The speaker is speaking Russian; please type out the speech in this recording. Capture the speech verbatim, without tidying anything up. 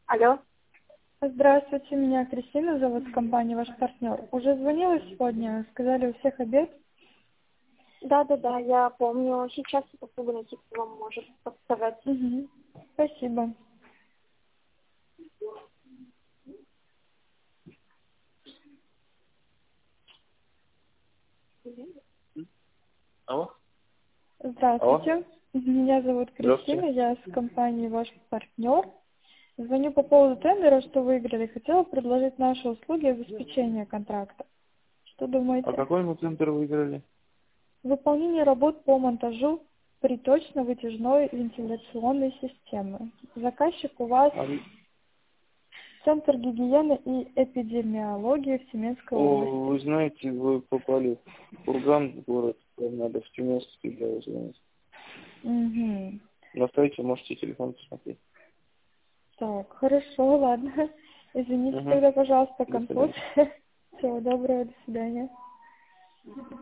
Алло. Здравствуйте, меня Кристина зовут, с компании «Ваш партнер». Уже звонила сегодня, сказали, у всех обед. Да-да-да, я помню. Сейчас я попробую найти, кто вам может подсказать. Угу. Спасибо. Алло? Алло? Здравствуйте, меня зовут Кристина, Здравствуйте. я с компании «Ваш партнер». Звоню по поводу тендера, что выиграли. Хотела предложить наши услуги обеспечения контракта. Что А думаете? какой мы центр выиграли? Выполнение работ по монтажу приточно-вытяжной вентиляционной системы. Заказчик у вас А вы- Центр гигиены и эпидемиологии в Тюменской О, области. вы знаете, вы попали в Курган, город, вам надо в Тюменский для звонить. Угу. На сайте можете телефон посмотреть. Так, хорошо, ладно. Извините Угу. тогда, пожалуйста, До конфуз. свидания. Всего доброго, до свидания.